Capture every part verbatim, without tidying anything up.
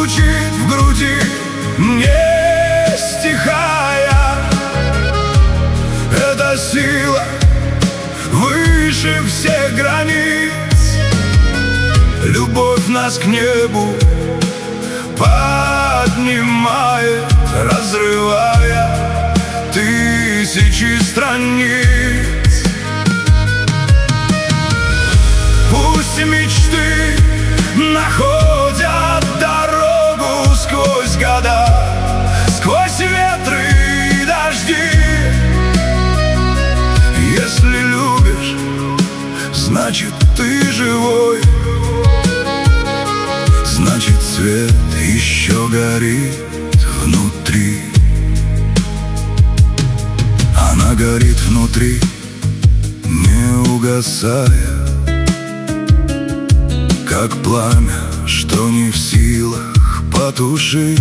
звучит в груди, не стихая. Эта сила выше всех границ. Любовь нас к небу поднимает, разрывая тысячи страниц. Пусть мечты находят дорогу сквозь года, сквозь ветры и дожди. Если любишь, значит ты живой, значит свет еще горит внутри. Она горит внутри, не угасая, как пламя, что не в силах потушить.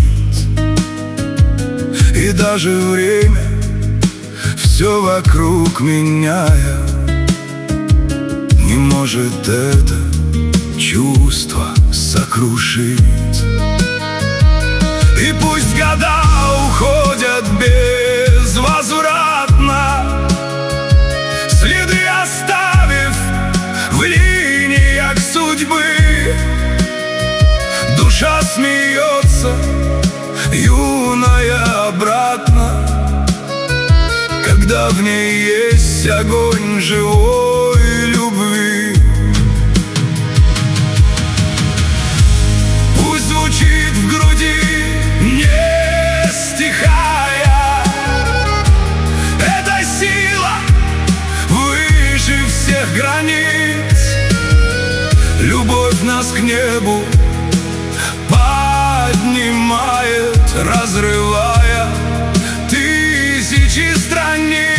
И даже время, все вокруг меняя, не может это чувство сокрушить. И пусть года уходят безвозвратно, следы оставив в линиях судьбы. Душа смеется, юная обратно, когда в ней есть огонь живой любви. Пусть звучит в груди, не стихая. Эта сила выше всех границ. Любовь нас к небу поднимает, разрывая тысячи страниц.